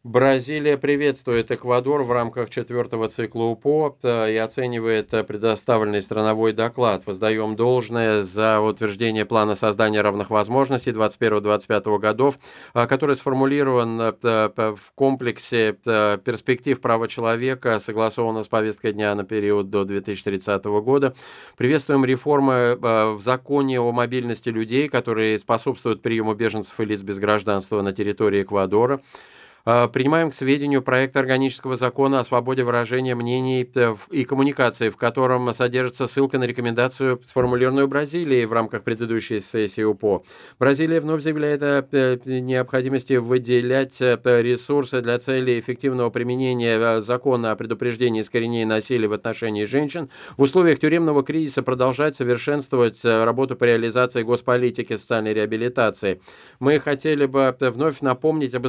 Бразилия приветствует Эквадор в рамках четвертого цикла УПО и оценивает предоставленный страновой доклад. Воздаем должное за утверждение плана создания равных возможностей 21-25 годов, который сформулирован в комплексе перспектив права человека, согласовано с повесткой дня на период до 2030 года. Приветствуем реформы в законе о мобильности людей, которые способствуют приему беженцев и лиц без гражданства на территории Эквадора. Принимаем к сведению проект органического закона о свободе выражения мнений и коммуникации, в котором содержится ссылка на рекомендацию, сформулированную Бразилией в рамках предыдущей сессии УПО. Бразилия вновь заявляет о необходимости выделять ресурсы для целей эффективного применения закона о предупреждении и искоренении насилия в отношении женщин. В условиях тюремного кризиса продолжать совершенствовать работу по реализации госполитики социальной реабилитации. Мы хотели бы вновь напомнить об